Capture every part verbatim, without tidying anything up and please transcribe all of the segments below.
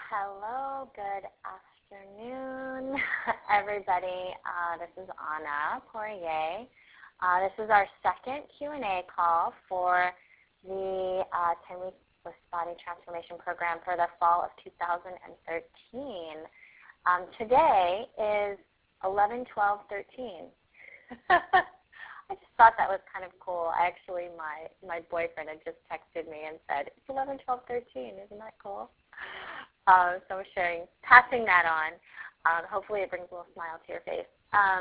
Hello, good afternoon, everybody. Uh, this is Anna Poirier. Uh, this is our second Q and A call for the uh, ten-week Body Transformation Program for the fall of two thousand thirteen. Um, today is eleven twelve thirteen. I just thought that was kind of cool. Actually, my, my boyfriend had just texted me and said, it's eleven twelve thirteen. Isn't that cool? Uh, so I'm sharing, passing that on. Um, hopefully it brings a little smile to your face. Um,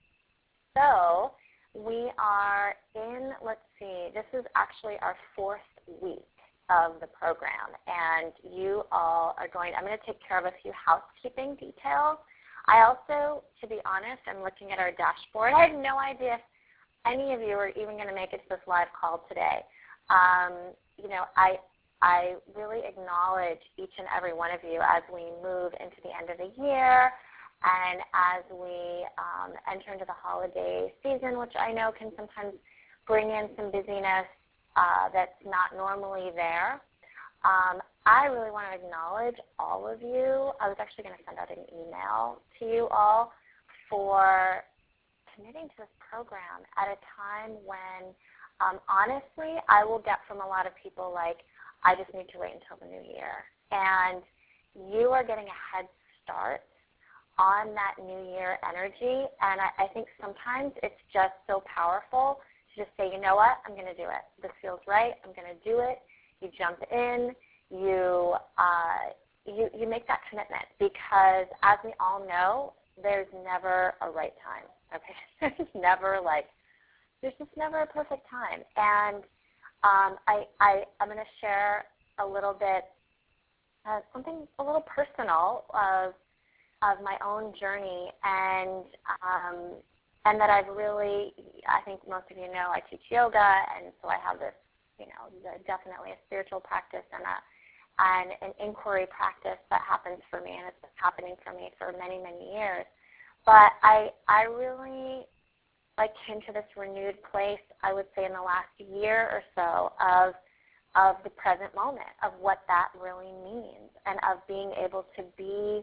so we are in, let's see, this is actually our fourth week of the program, and you all are going, I'm going to take care of a few housekeeping details. I also, to be honest, I'm looking at our dashboard. I have no idea if any of you are even going to make it to this live call today. Um, you know, I I really acknowledge each and every one of you as we move into the end of the year and as we um, enter into the holiday season, which I know can sometimes bring in some busyness uh, that's not normally there. Um, I really want to acknowledge all of you. I was actually going to send out an email to you all for committing to this program at a time when, um, honestly, I will get from a lot of people like, I just need to wait until the new year. And you are getting a head start on that new year energy. And I, I think sometimes it's just so powerful to just say, you know what, I'm going to do it. This feels right. I'm going to do it. You jump in. You, uh, you, you make that commitment because, as we all know, there's never a right time. Okay, there's never like, there's just never a perfect time. And Um, I, I, I'm going to share a little bit, uh, something a little personal of, of my own journey, and um, and that I've really, I think most of you know, I teach yoga, and so I have this, you know, definitely a spiritual practice and a and an inquiry practice that happens for me, and it's been happening for me for many, many years. But I, I really like came to this renewed place, I would say, in the last year or so of of the present moment, of what that really means, and of being able to be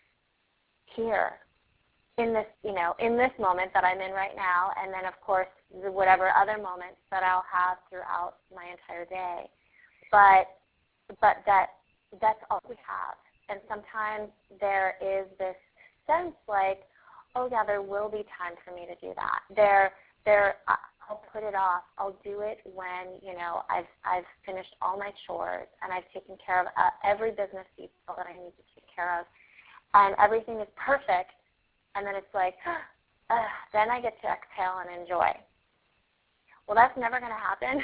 here in this, you know, in this moment that I'm in right now, and then, of course, whatever other moments that I'll have throughout my entire day. But but that that's all we have. And sometimes there is this sense like, oh yeah, there will be time for me to do that. There, there, I'll put it off. I'll do it when, you know, I've I've finished all my chores and I've taken care of uh, every business detail that I need to take care of, and everything is perfect. And then it's like, uh, then I get to exhale and enjoy. Well, that's never going to happen.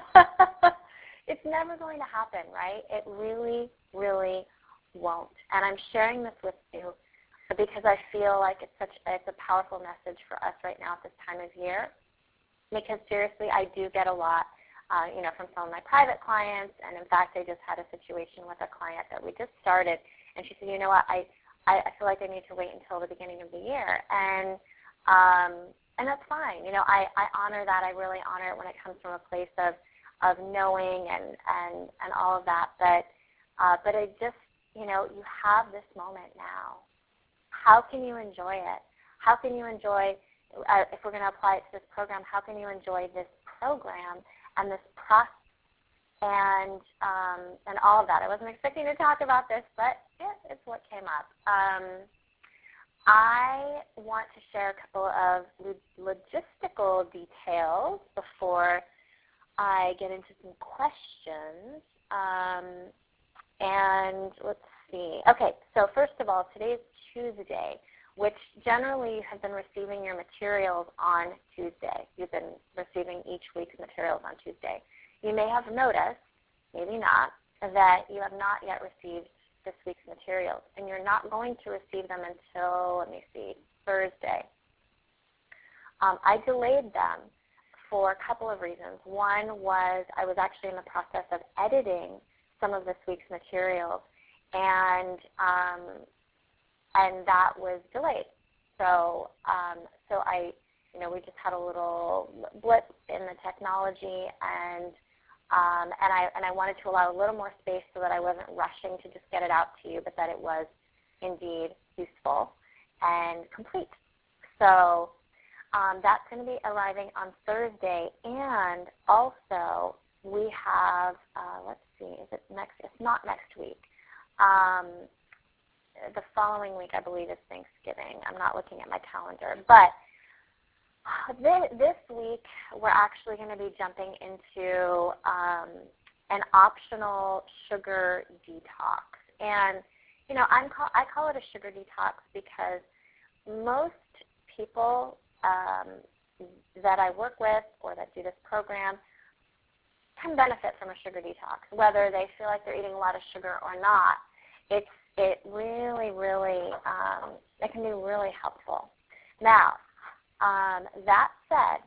It's never going to happen, right? It really, really won't. And I'm sharing this with you because I feel like it's such it's a powerful message for us right now at this time of year. Because seriously, I do get a lot, uh, you know, from some of my private clients, and in fact, I just had a situation with a client that we just started, and she said, you know what, I, I, I feel like I need to wait until the beginning of the year, and um, and that's fine. You know, I, I honor that. I really honor it when it comes from a place of of knowing and and and all of that. But uh, but I just, you know, you have this moment now. How can you enjoy it? How can you enjoy, uh, if we're going to apply it to this program, how can you enjoy this program and this process and um, and all of that? I wasn't expecting to talk about this, but yeah, it's what came up. Um, I want to share a couple of logistical details before I get into some questions. Um, and let's see. Okay, so first of all, today's Tuesday, which generally you have been receiving your materials on Tuesday. You've been receiving each week's materials on Tuesday. You may have noticed, maybe not, that you have not yet received this week's materials, and you're not going to receive them until, let me see, Thursday. Um, I delayed them for a couple of reasons. One was I was actually in the process of editing some of this week's materials, and um, and that was delayed. So um, so I, you know, we just had a little blip in the technology, and Um, and I and I wanted to allow a little more space so that I wasn't rushing to just get it out to you, but that it was indeed useful and complete. So um, that's going to be arriving on Thursday, and also we have, uh, let's see, is it next? It's not next week. Um, the following week, I believe, is Thanksgiving. I'm not looking at my calendar, but this week we're actually going to be jumping into um, an optional sugar detox. And, you know, I'm call, I call it a sugar detox because most people um, that I work with or that do this program can benefit from a sugar detox, whether they feel like they're eating a lot of sugar or not. It's it really, really, um, it can be really helpful. Now, um, that said,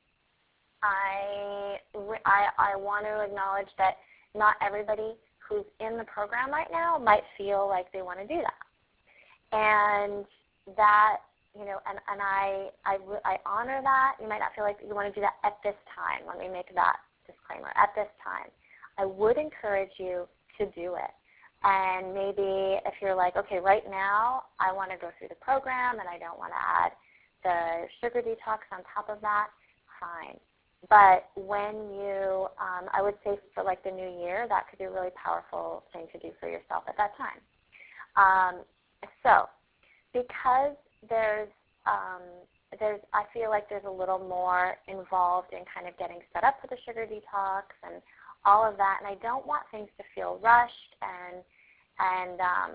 I, I, I want to acknowledge that not everybody who's in the program right now might feel like they want to do that. And that, you know, and, and I, I, I honor that. You might not feel like you want to do that at this time. Let me make that disclaimer. At this time, I would encourage you to do it. And maybe if you're like, okay, right now I want to go through the program and I don't want to add the sugar detox on top of that, fine. But when you, um, I would say for like the new year, that could be a really powerful thing to do for yourself at that time. Um, so because there's, um, there's, I feel like there's a little more involved in kind of getting set up for the sugar detox and all of that, and I don't want things to feel rushed, and and um,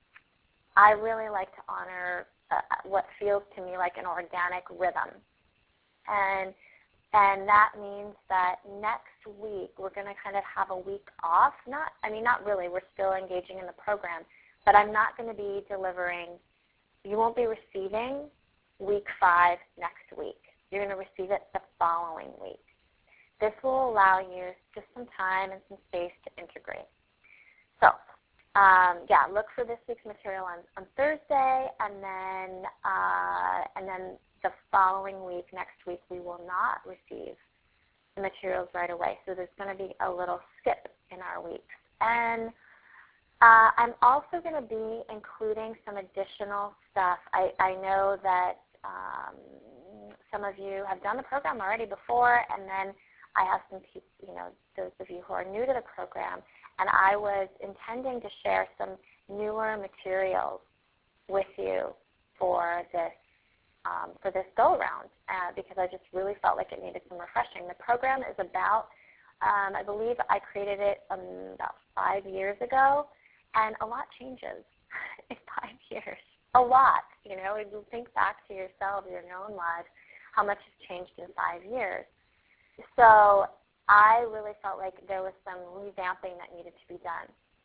I really like to honor uh, what feels to me like an organic rhythm, and and that means that next week we're going to kind of have a week off. Not, I mean, not really. We're still engaging in the program, but I'm not going to be delivering. You won't be receiving week five next week. You're going to receive it the following week. This will allow you just some time and some space to integrate. So, um, yeah, look for this week's material on, on Thursday, and then uh, and then the following week, next week, we will not receive the materials right away. So there's going to be a little skip in our weeks. And uh, I'm also going to be including some additional stuff. I, I know that um, some of you have done the program already before, and then I have some people, you know, those of you who are new to the program, and I was intending to share some newer materials with you for this um, for this go-around uh, because I just really felt like it needed some refreshing. The program is about, um, I believe I created it um, about five years ago, and a lot changes in five years. A lot, you know. If you think back to yourself, your own lives, how much has changed in five years. So I really felt like there was some revamping that needed to be done.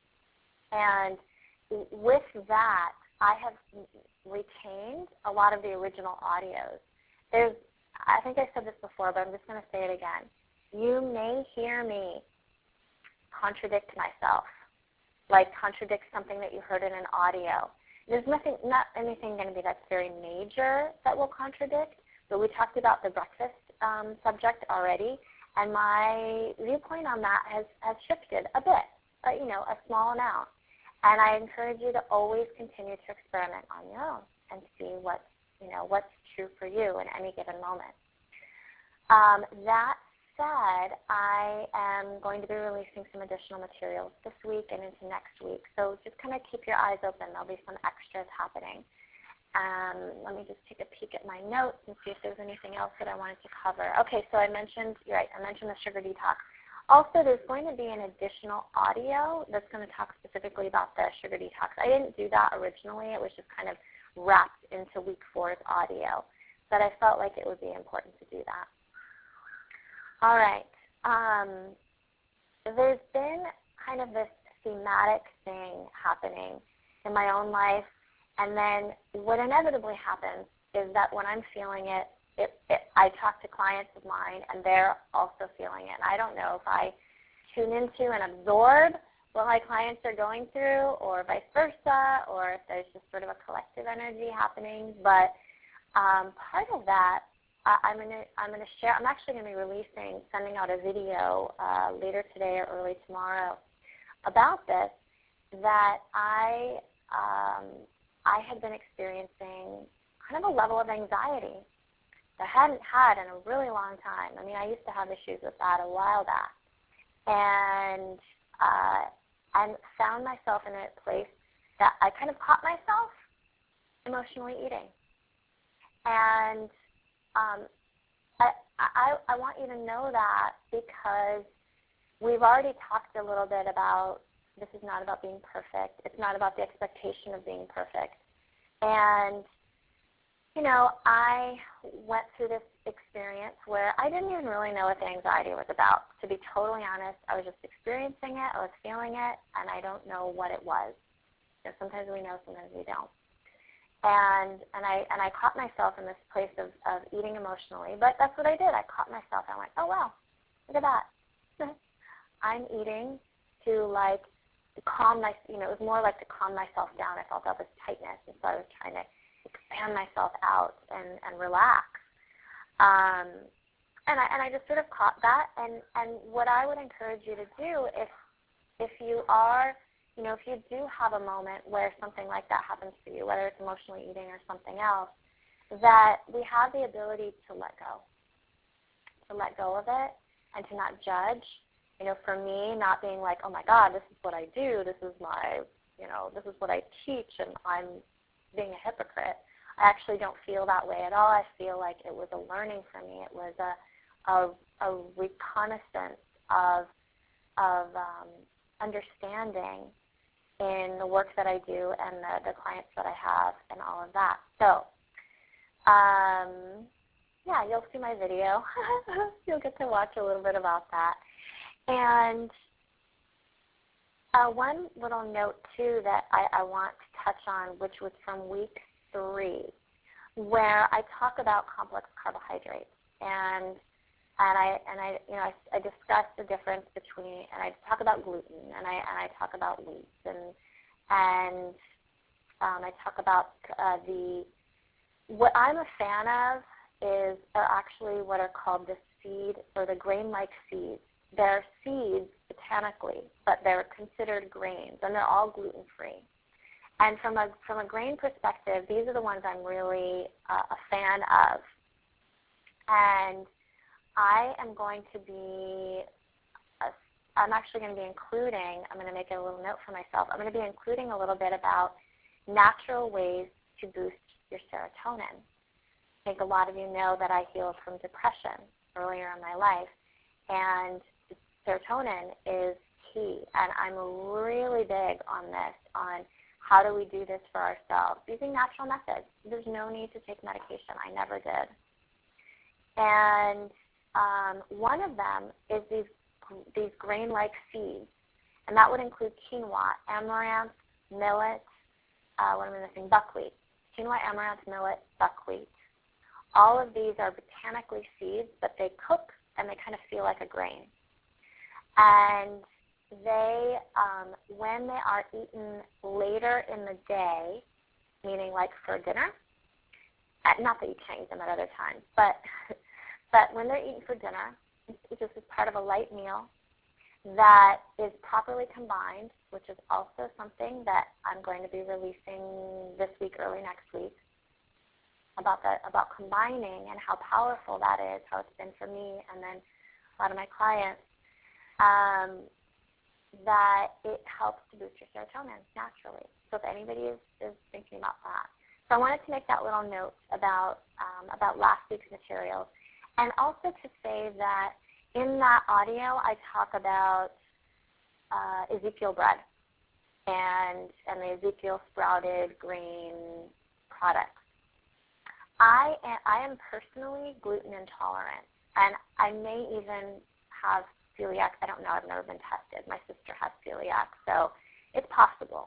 And with that, I have retained a lot of the original audios. There's, I think I said this before, but I'm just going to say it again. You may hear me contradict myself, like contradict something that you heard in an audio. There's nothing, not anything going to be that's very major that will contradict, but we talked about the breakfast um, subject already, and my viewpoint on that has, has shifted a bit, but, you know, a small amount. And I encourage you to always continue to experiment on your own and see what, you know, what's true for you in any given moment. Um, that said, I am going to be releasing some additional materials this week and into next week. So just kind of keep your eyes open. There'll be some extras happening. Um, let me just take a peek at my notes and see if there's anything else that I wanted to cover. Okay, so I mentioned, you're right, I mentioned the sugar detox. Also, there's going to be an additional audio that's going to talk specifically about the sugar detox. I didn't do that originally. It was just kind of wrapped into week four's audio. But I felt like it would be important to do that. All right. Um, there's been kind of this thematic thing happening in my own life, and then what inevitably happens is that when I'm feeling it, it, it, I talk to clients of mine, and they're also feeling it. And I don't know if I tune into and absorb what my clients are going through or vice versa, or if there's just sort of a collective energy happening. But um, part of that uh, I'm gonna I'm gonna share. I'm actually gonna be releasing, sending out a video uh, later today or early tomorrow about this. That I um, I had been experiencing kind of a level of anxiety that I hadn't had in a really long time. I mean, I used to have issues with that a while back, and uh, and found myself in a place that I kind of caught myself emotionally eating. And um, I, I, I want you to know that because we've already talked a little bit about this is not about being perfect. It's not about the expectation of being perfect. And, you know, I went through this experience where I didn't even really know what the anxiety was about. To be totally honest, I was just experiencing it, I was feeling it, and I don't know what it was. You know, sometimes we know, sometimes we don't. And and I and I caught myself in this place of, of eating emotionally, but that's what I did. I caught myself. I went, oh wow, look at that. I'm eating to like calm my, you know, it was more like to calm myself down. I felt all this tightness, and so I was trying to expand myself out and, and relax. Um, and I and I just sort of caught that. And, and what I would encourage you to do if if you are You know, if you do have a moment where something like that happens for you, whether it's emotionally eating or something else, that we have the ability to let go, to let go of it and to not judge. You know, for me, not being like, oh my God, this is what I do, this is my, you know, this is what I teach, and I'm being a hypocrite. I actually don't feel that way at all. I feel like it was a learning for me. It was a a, a reconnaissance of of um, understanding in the work that I do and the, the clients that I have and all of that. So, um, yeah, you'll see my video. You'll get to watch a little bit about that. And uh, one little note, too, that I, I want to touch on, which was from week three, where I talk about complex carbohydrates. And And I and I you know I, I discuss the difference between, and I talk about gluten, and I and I talk about wheat, and and um, I talk about uh, the what I'm a fan of is are actually what are called the seed or the grain-like seeds. They're seeds botanically, but they're considered grains, and they're all gluten-free. And from a from a grain perspective, these are the ones I'm really uh, a fan of, and I am going to be, uh, I'm actually going to be including, I'm going to make it a little note for myself, I'm going to be including a little bit about natural ways to boost your serotonin. I think a lot of you know that I healed from depression earlier in my life, and serotonin is key, and I'm really big on this, on how do we do this for ourselves, using natural methods. There's no need to take medication. I never did. And Um, one of them is these these grain-like seeds, and that would include quinoa, amaranth, millet, uh, what am I missing? Buckwheat. Quinoa, amaranth, millet, buckwheat. All of these are botanically seeds, but they cook and they kind of feel like a grain. And they, um, when they are eaten later in the day, meaning like for dinner, not that you can't eat them at other times, but But when they're eaten for dinner, which is part of a light meal that is properly combined, which is also something that I'm going to be releasing this week, early next week, about that, about combining and how powerful that is, how it's been for me and then a lot of my clients, um, that it helps to boost your serotonin naturally. So if anybody is, is thinking about that. So I wanted to make that little note about, um, about last week's materials. And also to say that in that audio, I talk about uh, Ezekiel bread and, and the Ezekiel sprouted grain products. I am, I am personally gluten intolerant, and I may even have celiac. I don't know. I've never been tested. My sister has celiac, so it's possible.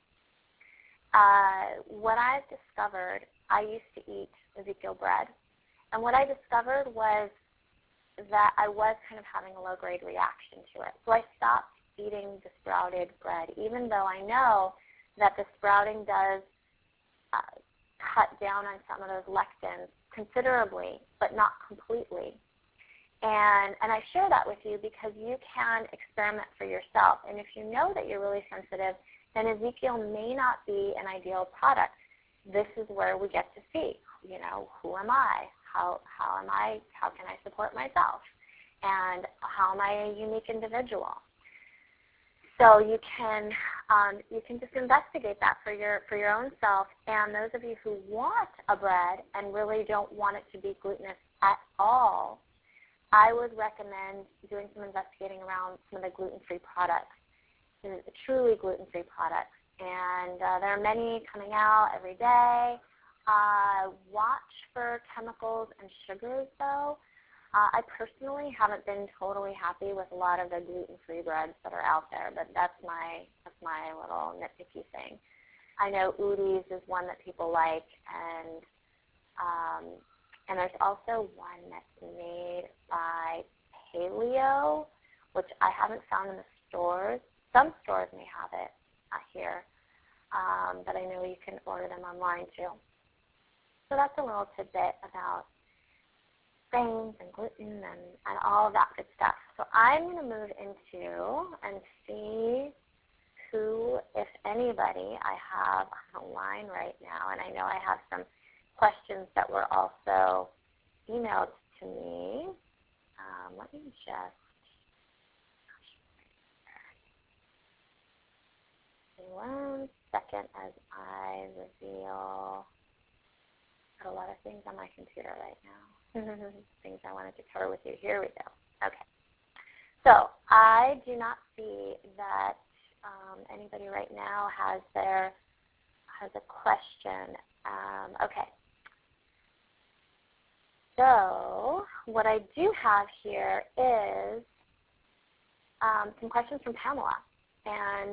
Uh, what I've discovered, I used to eat Ezekiel bread. And what I discovered was that I was kind of having a low-grade reaction to it. So I stopped eating the sprouted bread, even though I know that the sprouting does uh, cut down on some of those lectins considerably, but not completely. And, and I share that with you because you can experiment for yourself. And if you know that you're really sensitive, then Ezekiel may not be an ideal product. This is where we get to see, you know, who am I? How, how am I? How can I support myself? And how am I a unique individual? So you can um, you can just investigate that for your for your own self. And those of you who want a bread and really don't want it to be glutinous at all, I would recommend doing some investigating around some of the gluten-free products, the truly gluten-free products. And uh, there are many coming out every day. Uh, watch for chemicals and sugars, though. Uh, I personally haven't been totally happy with a lot of the gluten-free breads that are out there, but that's my that's my little nitpicky thing. I know Udi's is one that people like, and um, and there's also one that's made by Paleo, which I haven't found in the stores. Some stores may have it, not here, um, but I know you can order them online too. So that's a little tidbit about grains and gluten and, and all of that good stuff. So I'm going to move into and see who, if anybody, I have on the line right now. And I know I have some questions that were also emailed to me. Um, let me just give me one second as I reveal. Got a lot of things on my computer right now. Things I wanted to cover with you. Here we go. Okay. So I do not see that um, anybody right now has their has a question. Um, okay. So what I do have here is um, some questions from Pamela, and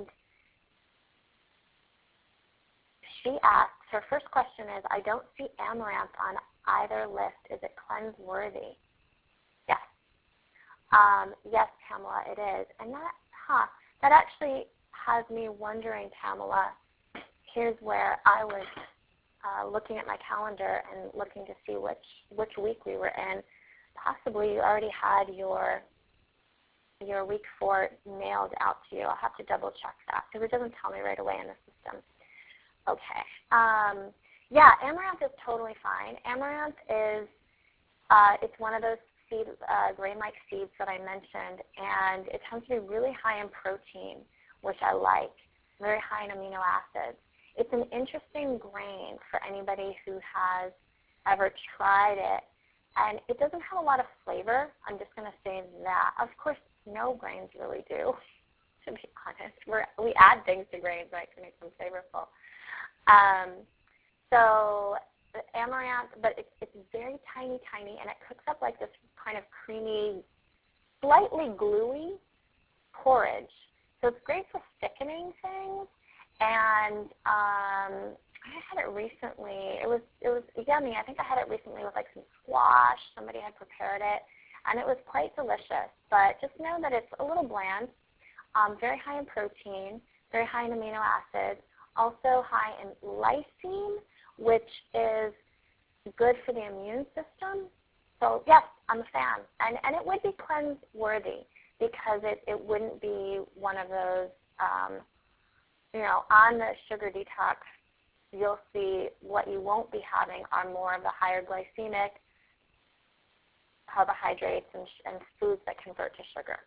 she asks, her first question is, I don't see amaranth on either list. Is it cleanse worthy? Yes. Um, yes, Pamela, it is. And that, huh, that actually has me wondering, Pamela, here's where I was uh, looking at my calendar and looking to see which, which week we were in. Possibly you already had your your week four mailed out to you. I'll have to double check that because it doesn't tell me right away in the system. Okay. Um, yeah, amaranth is totally fine. Amaranth is, uh, it's one of those seed, uh, grain-like seeds that I mentioned, and it tends to be really high in protein, which I like, very high in amino acids. It's an interesting grain for anybody who has ever tried it, and it doesn't have a lot of flavor. I'm just going to say that. Of course, no grains really do, to be honest. We're, we add things to grains, right, to make them flavorful. Um, so the amaranth, but it's, it's very tiny, tiny, and it cooks up like this kind of creamy, slightly gluey porridge. So it's great for thickening things. And um, I had it recently. It was it was yummy. I think I had it recently with like some squash. Somebody had prepared it, and it was quite delicious. But just know that it's a little bland, um, very high in protein, very high in amino acids, also high in lysine, which is good for the immune system. So yes, I'm a fan. And, and it would be cleanse worthy because it, it wouldn't be one of those, um, you know, on the sugar detox, you'll see what you won't be having are more of the higher glycemic carbohydrates and, and foods that convert to sugar.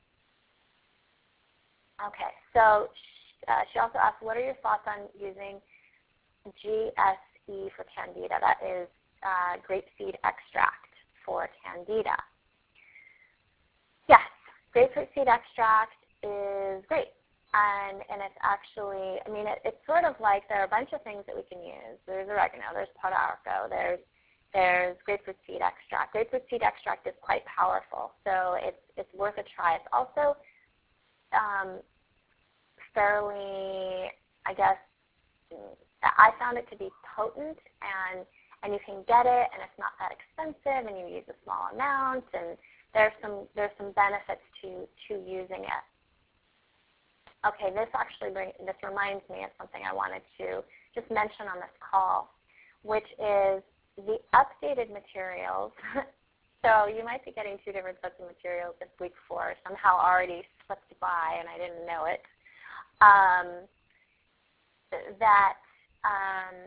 Okay, so uh, she also asked, what are your thoughts on using G S E for Candida? That is uh, grapeseed extract for Candida. Yes, grapefruit seed extract is great. And, and it's actually, I mean, it, it's sort of like there are a bunch of things that we can use. There's oregano, there's podarco, there's, there's grapefruit seed extract. Grapefruit seed extract is quite powerful, so it's, it's worth a try. It's also um, fairly, I guess, I found it to be potent, and, and you can get it, and it's not that expensive, and you use a small amount, and there's some, there's some benefits to, to using it. Okay, this actually bring, this reminds me of something I wanted to just mention on this call, which is the updated materials, so you might be getting two different sets of materials if week four somehow already slipped by and I didn't know it, um, that um,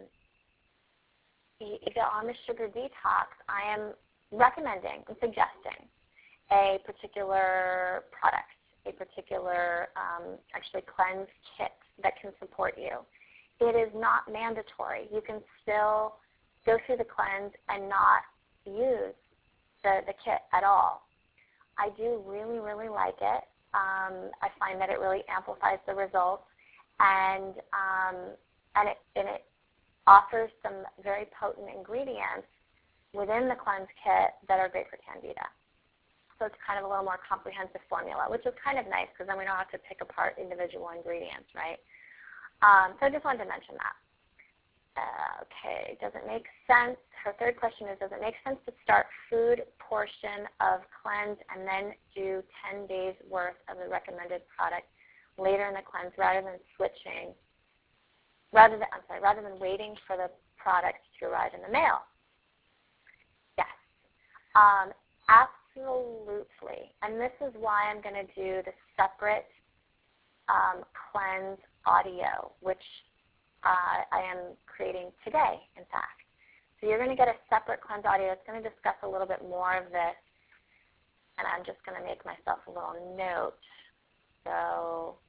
the, on the sugar detox, I am recommending and suggesting a particular product, a particular um, actually cleanse kit that can support you. It is not mandatory. You can still go through the cleanse and not use the, the kit at all. I do really, really like it. Um, I find that it really amplifies the results, and um, and it and it offers some very potent ingredients within the cleanse kit that are great for Candida. So it's kind of a little more comprehensive formula, which is kind of nice because then we don't have to pick apart individual ingredients, right? Um, so I just wanted to mention that. Uh, okay, does it make sense? Her third question is, does it make sense to start food portion of cleanse and then do ten days worth of the recommended product later in the cleanse rather than switching, rather than, I'm sorry, rather than waiting for the product to arrive in the mail? Yes, um, absolutely. And this is why I'm going to do the separate um, cleanse audio, which Uh, I am creating today, in fact. So you're going to get a separate cleanse audio. It's going to discuss a little bit more of this, and I'm just going to make myself a little note. So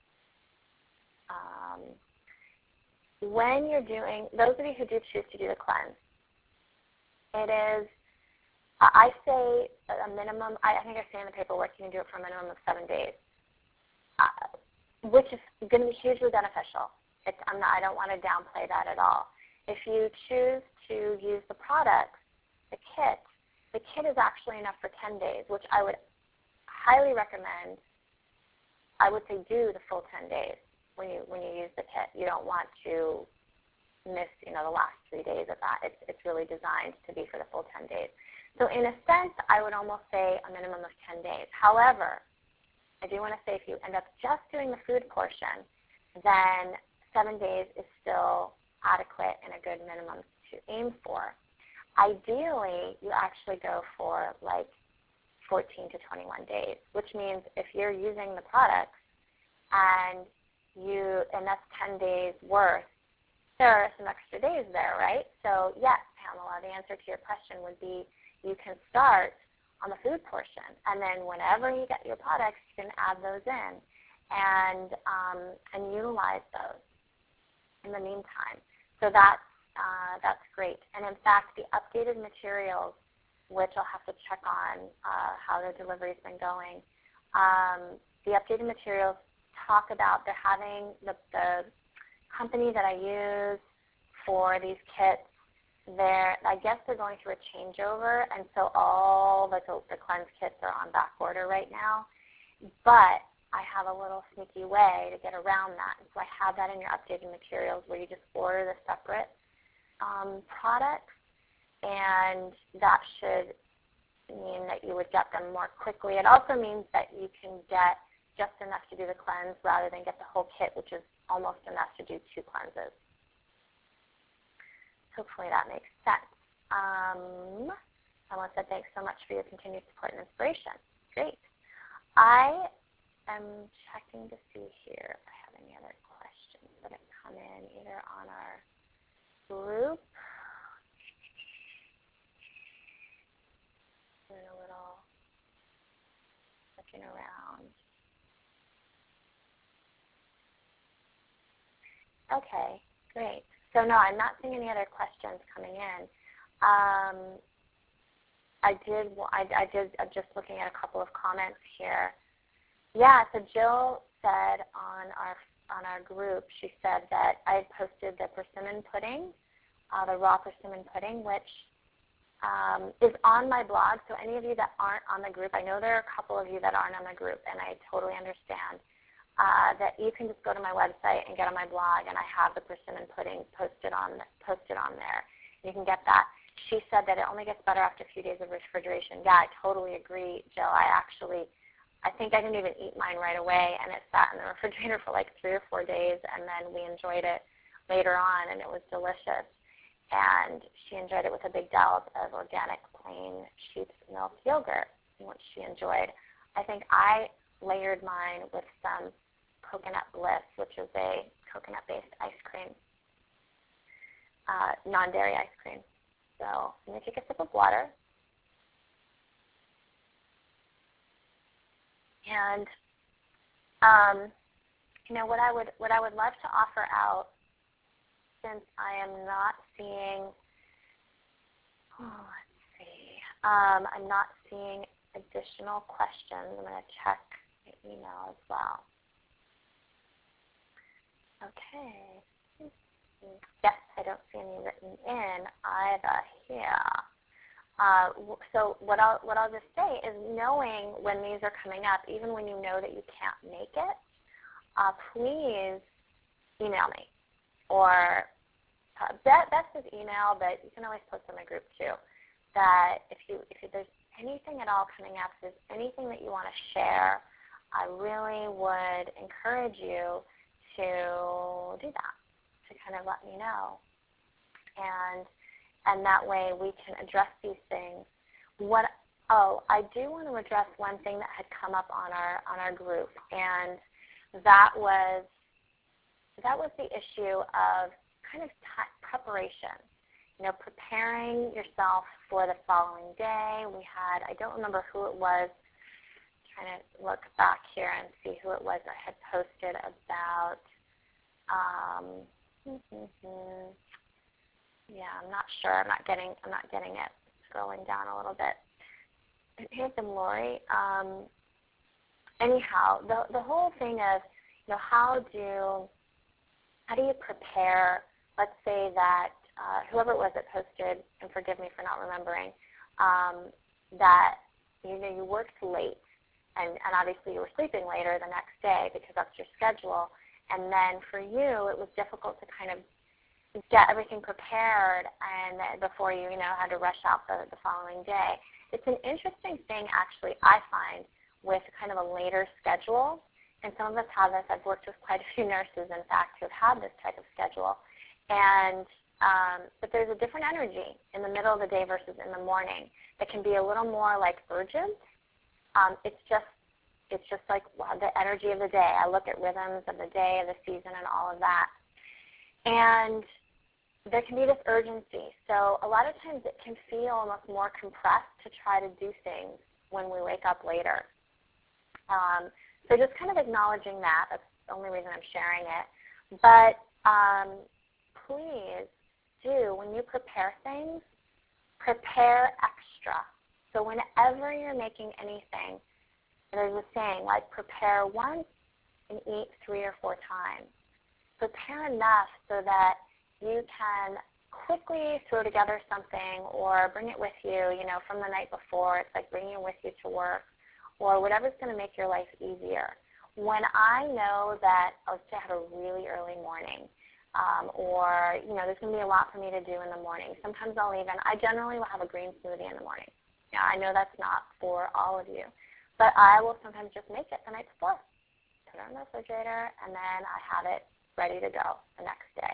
um, when you're doing, those of you who do choose to do the cleanse, it is, I say a minimum, I think I say in the paperwork you can do it for a minimum of seven days, uh, which is going to be hugely beneficial. It's, I'm not, I don't want to downplay that at all. If you choose to use the products, the kit, the kit is actually enough for ten days, which I would highly recommend. I would say do the full ten days when you when you use the kit. You don't want to miss, you know, the last three days of that. It's it's really designed to be for the full ten days. So in a sense, I would almost say a minimum of ten days. However, I do want to say if you end up just doing the food portion, then seven days is still adequate and a good minimum to aim for. Ideally, you actually go for like fourteen to twenty-one days, which means if you're using the products and you, and that's ten days worth, there are some extra days there, right? So yes, Pamela, the answer to your question would be you can start on the food portion, and then whenever you get your products, you can add those in and um, and utilize those in the meantime. So that's, uh, that's great. And in fact, the updated materials, which I'll have to check on uh, how the delivery's been going, um, the updated materials talk about they're having the, the company that I use for these kits, they're, I guess they're going through a changeover, and so all the, the cleanse kits are on back order right now. But I have a little sneaky way to get around that. And so I have that in your updated materials where you just order the separate um, products, and that should mean that you would get them more quickly. It also means that you can get just enough to do the cleanse rather than get the whole kit, which is almost enough to do two cleanses. Hopefully that makes sense. Um, someone said, thanks so much for your continued support and inspiration. Great. I I'm checking to see here if I have any other questions that have come in either on our group. Doing a little looking around. Okay, great. So no, I'm not seeing any other questions coming in. Um, I did. I, I did. I'm just looking at a couple of comments here. Yeah, so Jill said on our on our group, she said that I posted the persimmon pudding, uh, the raw persimmon pudding, which um, is on my blog. So any of you that aren't on the group, I know there are a couple of you that aren't on the group, and I totally understand uh, that you can just go to my website and get on my blog, and I have the persimmon pudding posted on posted on there. You can get that. She said that it only gets better after a few days of refrigeration. Yeah, I totally agree, Jill. I actually. I think I didn't even eat mine right away, and it sat in the refrigerator for like three or four days, and then we enjoyed it later on, and it was delicious. and she enjoyed it with a big dollop of organic plain sheep's milk yogurt, which she enjoyed. I think I layered mine with some coconut bliss, which is a coconut-based ice cream, uh, non-dairy ice cream. So I'm going to take a sip of water. And um, you know what I would what I would love to offer out, since I am not seeing. Oh, let's see. Um, I'm not seeing additional questions. I'm going to check the email as well. Okay. Yes, I don't see any written in either here. Uh, so what I'll, what I'll just say is, knowing when these are coming up, even when you know that you can't make it, uh, please email me. Or uh, best is email, but you can always post in the group too. That if you if there's anything at all coming up, if there's anything that you want to share, I really would encourage you to do that, to kind of let me know. And and that way we can address these things. What oh, I do want to address one thing that had come up on our on our group, and that was that was the issue of kind of t- preparation. You know, preparing yourself for the following day. We had, I don't remember who it was, I'm trying to look back here and see who it was that had posted about, um, yeah, I'm not sure. I'm not getting, I'm not getting it. Scrolling down a little bit. Here's them, Lori. Um, anyhow, the the whole thing of, you know, how do how do you prepare? Let's say that uh, whoever it was that posted, and forgive me for not remembering, um, that you know you worked late, and, and obviously you were sleeping later the next day because that's your schedule, and then for you it was difficult to kind of get everything prepared, and before you you know had to rush out the, the following day. It's an interesting thing, actually, I find, with kind of a later schedule, and some of us have this. I've worked with quite a few nurses, in fact, who have had this type of schedule. And um, but there's a different energy in the middle of the day versus in the morning that can be a little more like urgent. Um, it's just it's just like wow, the energy of the day. I look at rhythms of the day, of the season, and all of that. And there can be this urgency. So a lot of times it can feel almost more compressed to try to do things when we wake up later. Um, so just kind of acknowledging that. That's the only reason I'm sharing it. But um, please do, when you prepare things, prepare extra. So whenever you're making anything, there's a saying like prepare once and eat three or four times. Prepare enough so that you can quickly throw together something or bring it with you, you know, from the night before. It's like bringing it with you to work, or whatever's going to make your life easier. When I know that, let's say I have a really early morning, um, or, you know, there's going to be a lot for me to do in the morning. Sometimes I'll even, I generally will have a green smoothie in the morning. Yeah, I know that's not for all of you, but I will sometimes just make it the night before, put it in the refrigerator, and then I have it ready to go the next day.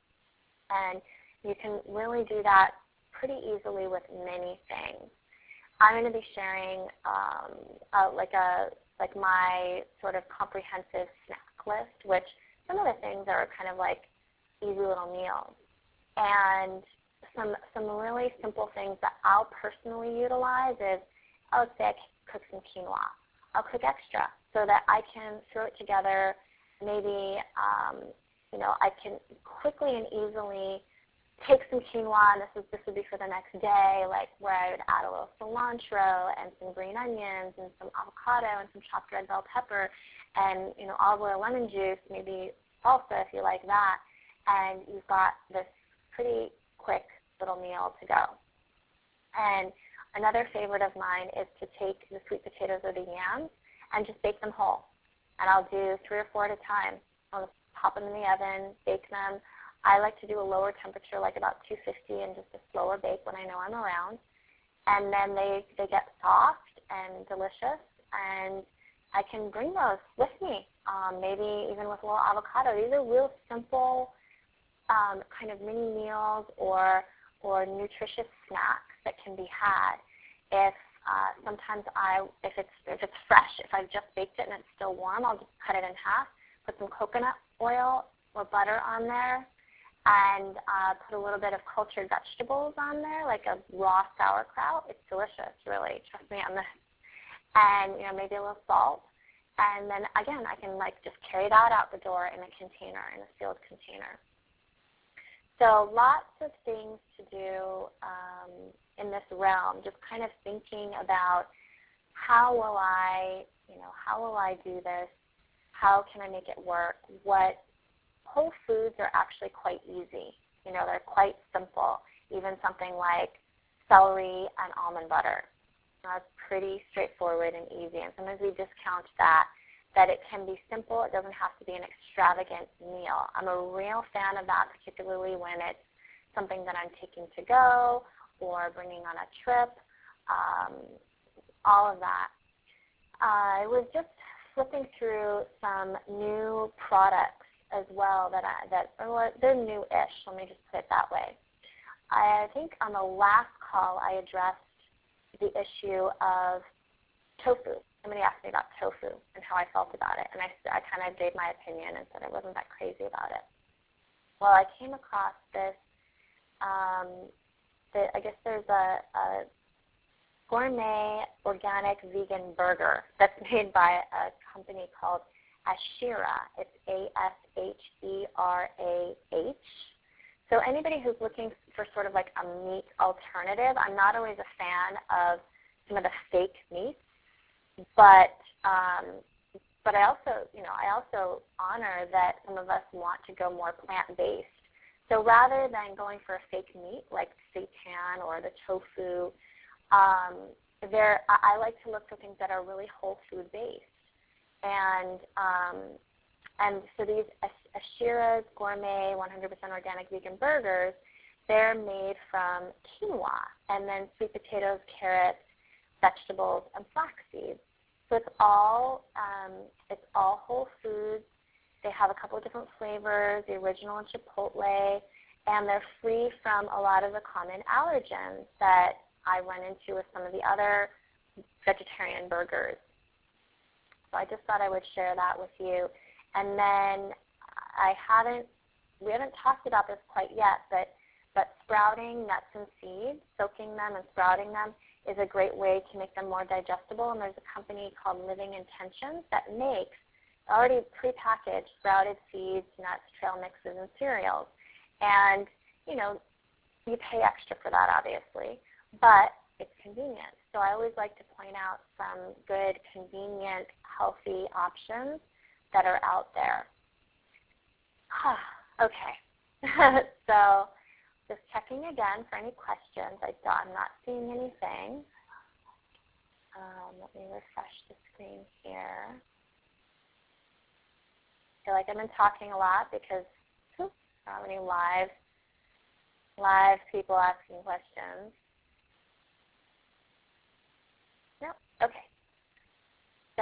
And you can really do that pretty easily with many things. I'm going to be sharing um, uh, like a like my sort of comprehensive snack list, which some of the things are kind of like easy little meals, and some some really simple things that I'll personally utilize is, oh, let's say I cook some quinoa. I'll cook extra so that I can throw it together. Maybe um, you know I can quickly and easily take some quinoa, and this is this would be for the next day, like where I would add a little cilantro and some green onions and some avocado and some chopped red bell pepper and, you know, olive oil, lemon juice, maybe salsa if you like that, and you've got this pretty quick little meal to go. And another favorite of mine is to take the sweet potatoes or the yams and just bake them whole. And I'll do three or four at a time. I'll pop them in the oven, bake them. I like to do a lower temperature, like about two fifty, and just a slower bake when I know I'm around. And then they, they get soft and delicious, and I can bring those with me, um, maybe even with a little avocado. These are real simple um, kind of mini meals or or nutritious snacks that can be had. If uh, sometimes I, if it's if it's fresh, if I've just baked it and it's still warm, I'll just cut it in half, put some coconut oil or butter on there, and uh, put a little bit of cultured vegetables on there, like a raw sauerkraut. It's delicious, really. Trust me on this. And you know, maybe a little salt. And then again, I can like just carry that out the door in a container, in a sealed container. So lots of things to do um, in this realm. Just kind of thinking about how will I, you know, how will I do this? How can I make it work? What whole foods are actually quite easy. You know, they're quite simple. Even something like celery and almond butter. That's pretty straightforward and easy. And sometimes we discount that, that it can be simple. It doesn't have to be an extravagant meal. I'm a real fan of that, particularly when it's something that I'm taking to go or bringing on a trip, um, all of that. I was just flipping through some new products as well that I, that well, they're new-ish. Let me just put it that way. I think on the last call I addressed the issue of tofu. Somebody asked me about tofu and how I felt about it, and I, I kind of gave my opinion and said I wasn't that crazy about it. Well, I came across this, um, the, I guess there's a, a gourmet organic vegan burger that's made by a company called Ashera. It's A S H E R A H. So anybody who's looking for sort of like a meat alternative, I'm not always a fan of some of the fake meats, but um, but I also, you know, I also honor that some of us want to go more plant-based. So rather than going for a fake meat like seitan or the tofu, um, there I, I like to look for things that are really whole food based. And um, and so these Ashera's gourmet one hundred percent organic vegan burgers, they're made from quinoa and then sweet potatoes, carrots, vegetables, and flax seeds. So it's all um, it's all whole foods. They have a couple of different flavors, the original and chipotle, and they're free from a lot of the common allergens that I run into with some of the other vegetarian burgers. So I just thought I would share that with you. And then I haven't, we haven't talked about this quite yet, but, but sprouting nuts and seeds, soaking them and sprouting them is a great way to make them more digestible. And there's a company called Living Intentions that makes already prepackaged sprouted seeds, nuts, trail mixes, and cereals. And, you know, you pay extra for that, obviously, but it's convenient. So I always like to point out some good, convenient, healthy options that are out there. Okay. So just checking again for any questions. I don't, I'm not seeing anything. Um, let me refresh the screen here. I feel like I've been talking a lot because whew, how many live, live people asking questions. No? Okay. So,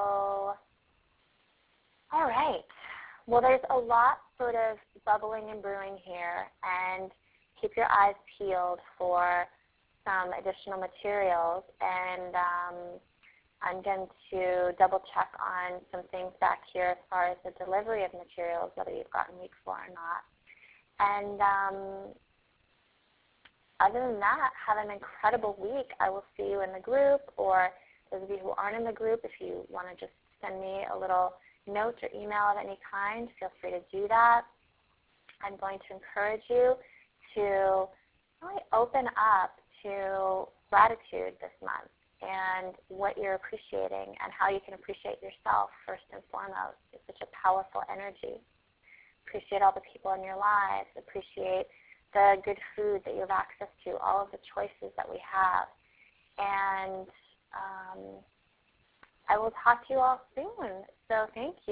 all right. Well, there's a lot sort of bubbling and brewing here, and keep your eyes peeled for some additional materials. And um, I'm going to double check on some things back here as far as the delivery of materials, whether you've gotten week four or not. And um, other than that, have an incredible week. I will see you in the group, or those of you who aren't in the group, if you want to just send me a little note or email of any kind, feel free to do that. I'm going to encourage you to really open up to gratitude this month and what you're appreciating and how you can appreciate yourself first and foremost. It's such a powerful energy. Appreciate all the people in your lives. Appreciate the good food that you have access to, all of the choices that we have. And um, I will talk to you all soon. So thank you.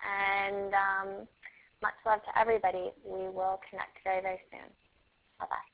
And um, much love to everybody. We will connect very, very soon. Bye-bye.